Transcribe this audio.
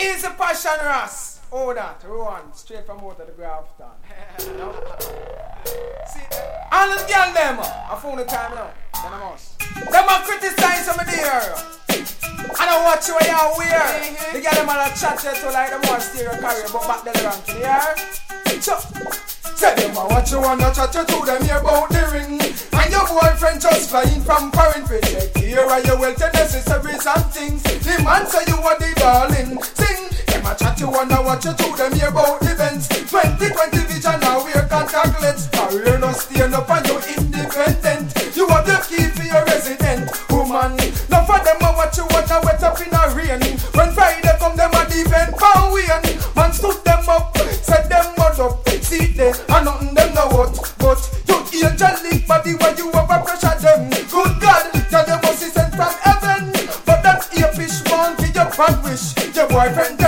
Easy Passion Ross. Oh, that. Rowan. Straight from out of the Grafton. No? See, all the girl them, I found the time now. Then I must. Them a criticize some of the area. I don't watch you when you're weird. The girl them a chat you to like the more stereo carrier, but back then around to the air. Say them a watch you wanna chat you to them here about the ring. And your boyfriend just flying from foreign for check. Here are your wealth and necessaries and things. The man say you are the darling. Sing. Them a chat you wanna watch you to them here about events. 2020 vision now we're contactless. Career no stand up and you independent. You have the key for your resident. Woman, now for them a watch you wanna wet up in a rain. When Friday come them a defend pound win. Man stood them up, set them mud up. See they and nothing them know what. But you angelic body where you have a pressure them. Good God, tell them must be sent from heaven. But that earfish man give your bad wish. Your boyfriend